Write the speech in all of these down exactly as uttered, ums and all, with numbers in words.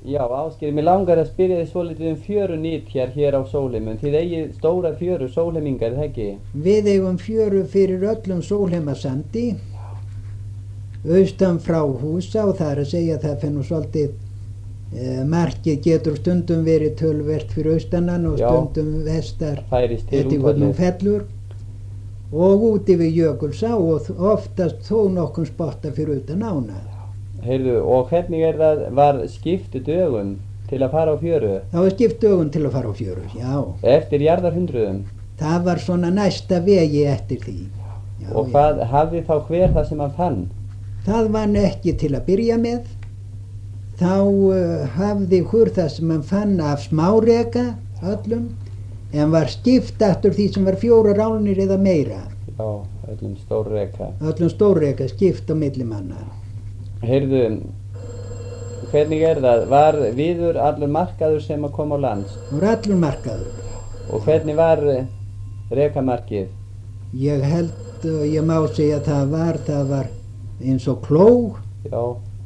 Já, Ásgeir, mér langar að spyrja þið svolítið um fjörunýt hér, hér á Sólheimum. Þið eigið stóra fjöru Sólheimingar, er það ekki? Við eigum fjöru fyrir öllum Sólheimasandi, austan frá Húsa, og það er að segja að það finnur svolítið, eh, markið getur stundum verið tölvert fyrir austanann og Já. stundum vestar Færist til eftir útfallið. hvernig fellur, og úti við Jökulsá og oftast þó nokkum spotta fyrir utan ána. Heyrðu, og hvernig er það, var skiptu dögum til að fara á fjöru? Það var skipt dögun til að fara á fjöru, já. Eftir jarðarhundruðum? Það var svona næsta vegi eftir því. Já, Og já. hvað hafði þá hver það sem hann fann? Það var nú ekki til að byrja með. Þá uh, hafði hver það sem hann fann af smáreka öllum, en var skipt eftir því sem var fjóra ránir eða meira. Já, öllum stórreka. Öllum stórreka skipt á milli manna. Heyrðu, hvernig er það? Var viður allur markaður sem að koma á lands? Það var allur markaður. Og hvernig var rekamarkið? Ég held, uh, ég má segja að það var, það var eins og kló, Já,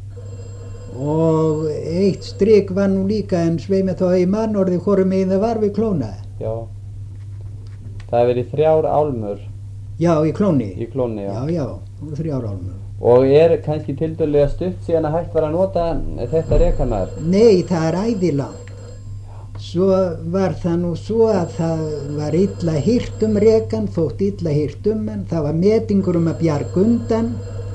og eitt strik var nú líka, en sveimi þá í mann orðið hvorum megin það var við klóna. já. Það hefur verið þrjár álmur Já, í klóni. í klónni, já. Já, já, og þrjár álmur. Og er kannski tildulega stutt síðan að hægt var að nota þetta rekamark? Nei, það er æðilangt. Svo var það nú svo að það var illa hirt um rekan, þótt illa hirt um hann. Það var metingur um að bjarga undan,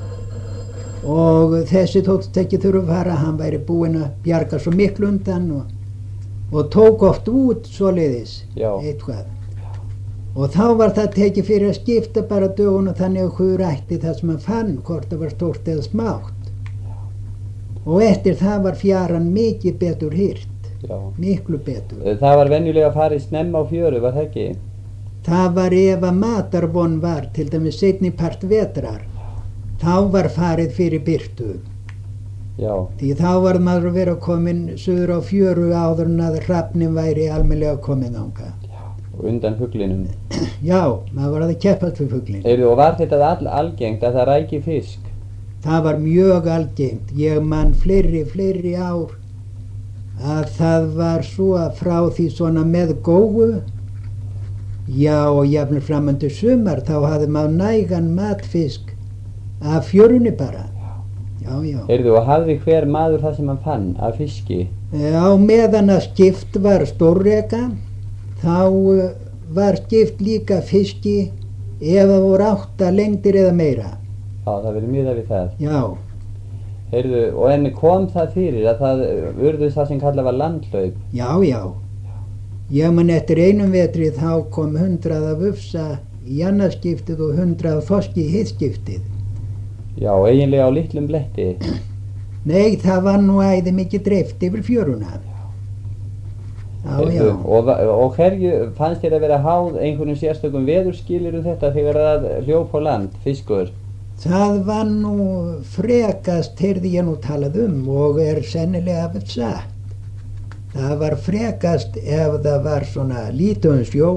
og þessi þótt ekki þurfa að fara, hann væri búinn að bjarga svo miklu undan, og, og tók oft út svoleiðis Já. eitthvað. Og þá var það tekið fyrir að skipta bara dögun, og þannig að hver ætti það sem hann fann, hvort það var stórt eða smátt. Og eftir það var fjaran mikið betur hirt, Já. miklu betur. Það var venjulega að fara í snemma á fjöru, var það ekki? Það var ef að matarvon var, til dæmis seinni part vetrar, þá var farið fyrir byrtu. Já, Því þá var maður að vera komin suður á fjöru áður en að hrafnin væri almennilega komin ánga. og undan fuglinum. Já, maður var að keppast fyrir fuglin. Heyrðu, og var þetta all algengt að það ræki fisk? Það var mjög algengt. Ég man fleiri, fleiri ár að það var svo að frá því svona með góu, já, og jafnvel framöndu sumar, þá hafði maður nægan matfisk af fjörunni bara. Já, já. Heyrðu, og hafði hver maður það sem hann fann af fiski? Á meðan að skipt var stórreka, þá uh, var skipt líka fiski ef það voru átta lengdir eða meira. Já, það verið miðað við það. Já, Heyrðu, og en kom það fyrir að það urðu það sem kallað var landhlaup? já, já. Ég man eftir einum vetri þá kom hundrað af ufsa í annarskiptið og hundrað af þorski í hittskiptið. Já, eiginlega á litlum bletti. Nei, það var nú æði mikið dreift yfir fjöruna. Já, Heyrðu, já. og, og hverju fannst þér að vera háð einhvernum sérstökum veðurskilur þetta þegar það hljóp á land, fiskur? Það var nú frekast, heyrði ég nú talað um, og er sennilega satt. Það var frekast ef það var svona lítið sjó,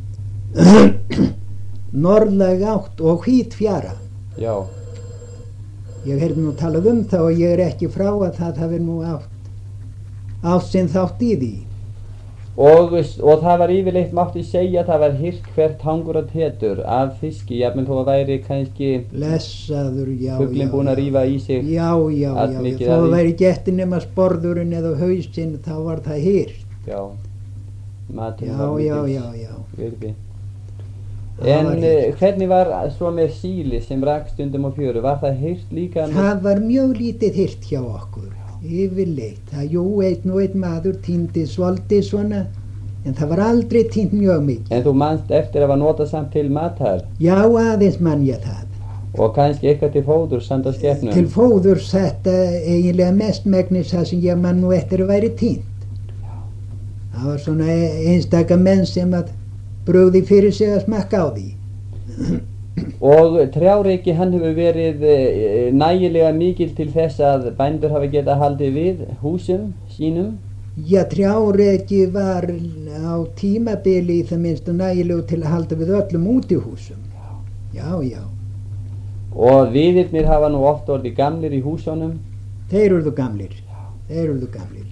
norðlæg átt og hvít fjara. Já, Ég heyrði nú talað um það og ég er ekki frá að það hafi nú átt, átt sinn þátt í því. og, og það var yfirleitt mátti segja að það var hirt hvert hangur og tetur af fiski, jafnvel þó að væri kannski Blessaður, já, fuglinn já, búinn að já. rífa í sig. Já, já, já, allmikið þó af því. væri getið nema sporðurinn eða hausinn, þá var það hýrt. Já, maturinn Já, var já, mikils já, já. virði. Það En var uh, hirt. hvernig var svo með síli sem rak stundum á fjöru? Var það hirt líka? með- Það var mjög lítið hýrt hjá okkur, yfirleitt. Það, jú, einn og einn maður týndi svolítið svona, en það var aldrei týnt mjög mikið. En þú manst eftir að var notað samt til matar Já, aðeins mann ég það. og kannski eitthvað til fóður sanda skepnum? Til fóður þetta eiginlega mest megnis það sem ég mann nú eftir að væri týnt. Það var svona einstaka menn sem að brugði fyrir sig að smakka á því. Og trjáreiki hann hefur verið e, nægilega mikil til þess að bændur hafa getað haldið við húsum sínum? Já, trjáreki var á tímabili í það minnstu nægilegu til að halda við öllum útihúsum. Já, já. Og viðirnir hafa nú oft orðið gamlir í húsunum? Þeir urðu gamlir. Þeir urðu gamlir.